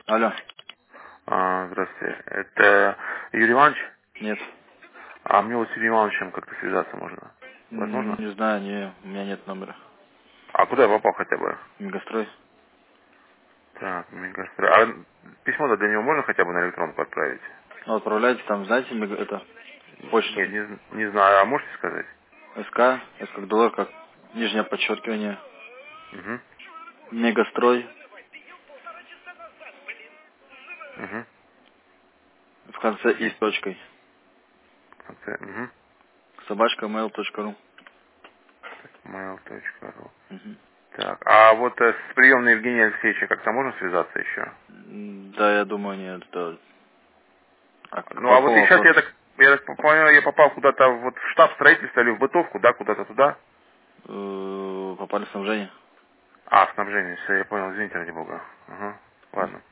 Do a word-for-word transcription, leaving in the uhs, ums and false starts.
Алло. А, здравствуйте. Это Юрий Иванович? Нет. А мне вот с Юрием Ивановичем как-то связаться можно? М, Возможно? Не знаю, не, у меня нет номера. А куда я попал хотя бы? Мегастрой. Так, Мегастрой. А письмо-то для него можно хотя бы на электронку отправить? Ну, отправляйте там, знаете, мега- это, почту. Нет, не, з- не знаю. А можете сказать? СК, С как доллар, как нижнее подчеркивание. Угу. Мегастрой. Угу. В конце и с точкой. Угу. Собачка mail точка ру. mail точка ру. Мгм. Так, а вот э, с приемной Евгения Алексеевича как-то можно связаться еще? М, Да, я думаю, нет. Да. А к- Ну, по а вот какому и сейчас вопросу? я так, я так понял, я попал куда-то вот в штаб строительства или в бытовку, да, куда-то туда? Э, Попали в снабжение. А, снабжение, все, я понял, извините, ради бога. Ага, ладно.